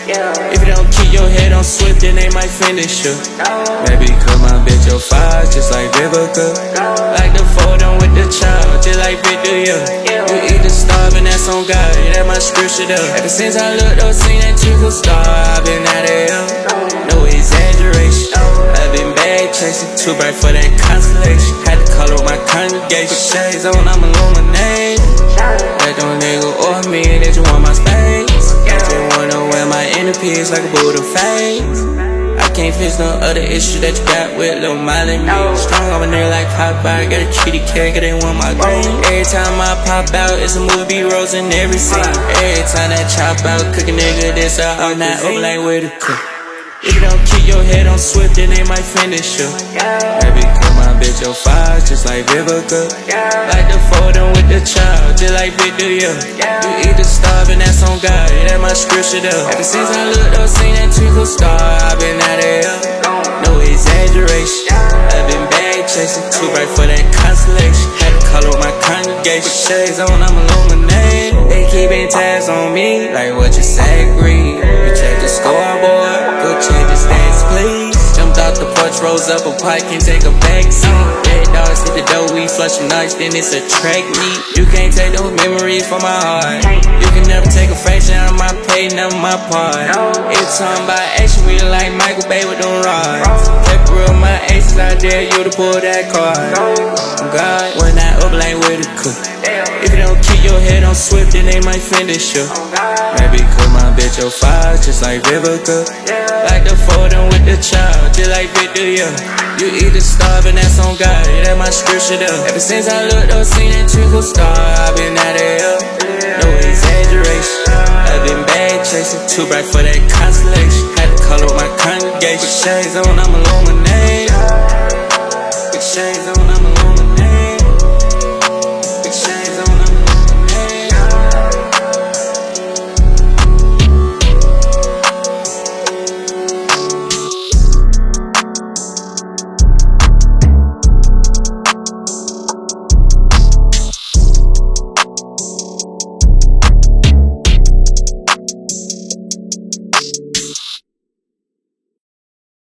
If you don't keep your head on swift, then they might finish you. Maybe cause my bitch your fire, just like Vivica. Like the photo with the child, just like Victor, yeah. You either starve and that's on God, yeah, that my scripture though. Ever since I looked up, seen that chico star, I've been out of here. No exaggeration, I've been bag chasing, too bright for that constellation. Had to call up my congregation. Put shades on, I'm illuminated. That don't nigga or me, they just want my space. I just wanna wear my inner piece like a Buddha face. I can't fix no other issue that you got with Lil Miley me. Strong on my nigga like Popeye, got a kitty cat, cause they want my green. Every time I pop out, it's a movie rolls in every scene. Every time I chop out, cook a nigga this out, I'm not up like where to cook. If you don't keep your head on swift, then they might finish you. Maybe cause my bitch your fire, just like Vivica. Like the photo with the child, just like Victor, yeah. You either starve and that's on God, yeah, that my scripture though. Ever since I looked up, seen that trickle star, I've been out of here. No exaggeration, I've been bag chasing, too bright for that constellation. Had to call up my congregation. Put shades on, I'm illuminated. They keeping tabs on me, like what you say, agree. You check the scoreboard, go change the stats, please. Jumped out the porch, rose up a pipe, can't take a backseat. Red dogs hit the dough, we flush them nights, then it's a track meet. You can't take those memories from my heart. You can never take a fraction out of my pay, never my part. It's talking about action, we like Michael Bay with them rods. Pepper up my aces, I dare you to pull that card. God, when I up like where to cook. If you don't keep your head on swift, then they might finish you. Maybe cause my bitch your fire, just like Vivica. Like the photo with the child, just like Victor, yeah. You either starve and that's on God, yeah, that my scripture though. Ever since I looked up, seen that trickle star, I've been out of here. No exaggeration, I've been bag chasing, too bright for that constellation. Had to call up my congregation. Put shades on, I'm illuminated. Put shades on.